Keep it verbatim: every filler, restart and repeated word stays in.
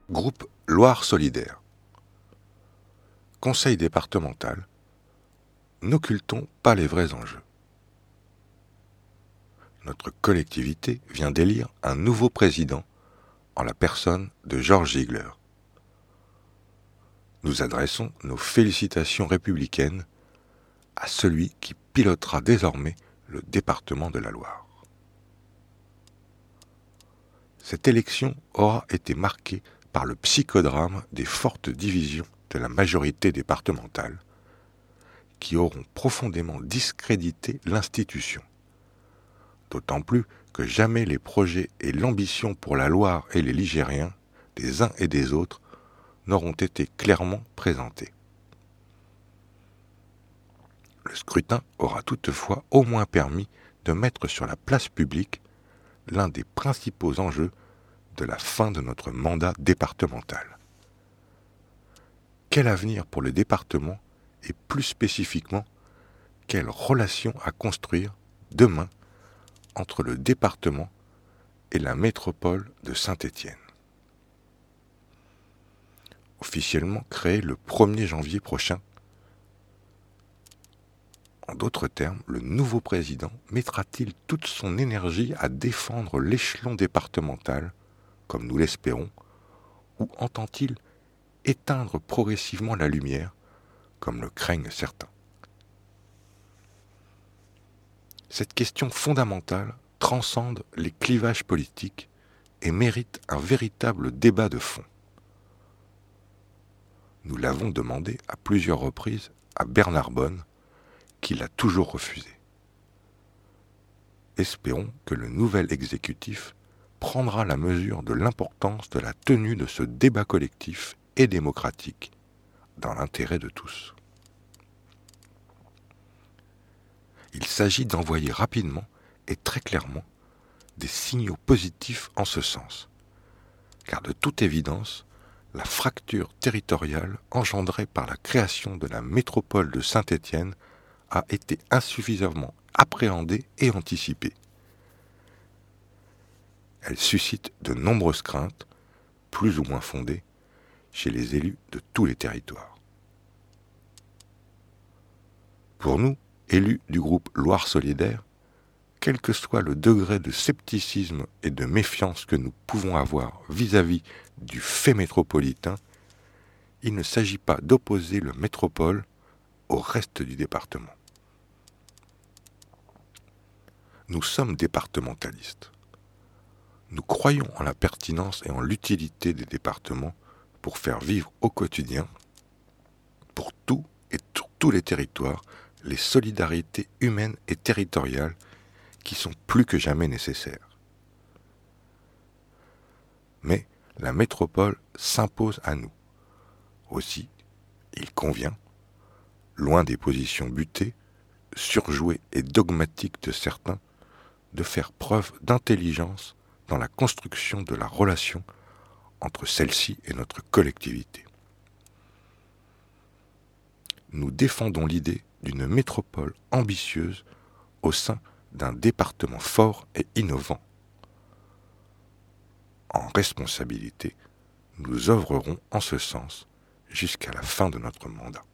Groupe Loire Solidaire. Conseil départemental. N'occultons pas les vrais enjeux. Notre collectivité vient d'élire un nouveau président en la personne de Georges Ziegler. Nous adressons nos félicitations républicaines à celui qui pilotera désormais le département de la Loire. Cette élection aura été marquée par le psychodrame des fortes divisions de la majorité départementale qui auront profondément discrédité l'institution. D'autant plus que jamais les projets et l'ambition pour la Loire et les Ligériens, des uns et des autres, n'auront été clairement présentés. Le scrutin aura toutefois au moins permis de mettre sur la place publique l'un des principaux enjeux de la fin de notre mandat départemental. Quel avenir pour le département et plus spécifiquement, quelle relation à construire demain entre le département et la métropole de Saint-Étienne. Officiellement créé le premier janvier prochain, en d'autres termes, le nouveau président mettra-t-il toute son énergie à défendre l'échelon départemental, comme nous l'espérons, ou entend-il éteindre progressivement la lumière, comme le craignent certains? Cette question fondamentale transcende les clivages politiques et mérite un véritable débat de fond. Nous l'avons demandé à plusieurs reprises à Bernard Bonne, qui l'a toujours refusé. Espérons que le nouvel exécutif prendra la mesure de l'importance de la tenue de ce débat collectif et démocratique dans l'intérêt de tous. Il s'agit d'envoyer rapidement et très clairement des signaux positifs en ce sens, car de toute évidence, la fracture territoriale engendrée par la création de la métropole de Saint-Étienne a été insuffisamment appréhendée et anticipée. Elle suscite de nombreuses craintes, plus ou moins fondées, chez les élus de tous les territoires. Pour nous, élus du groupe Loire Solidaire, quel que soit le degré de scepticisme et de méfiance que nous pouvons avoir vis-à-vis du fait métropolitain, il ne s'agit pas d'opposer le métropole au reste du département. Nous sommes départementalistes. Nous croyons en la pertinence et en l'utilité des départements pour faire vivre au quotidien, pour tout et sur tous les territoires, les solidarités humaines et territoriales qui sont plus que jamais nécessaires. Mais la métropole s'impose à nous. Aussi, il convient, loin des positions butées, surjouées et dogmatiques de certains, de faire preuve d'intelligence dans la construction de la relation entre celle-ci et notre collectivité. Nous défendons l'idée d'une métropole ambitieuse au sein d'un département fort et innovant. En responsabilité, nous œuvrerons en ce sens jusqu'à la fin de notre mandat.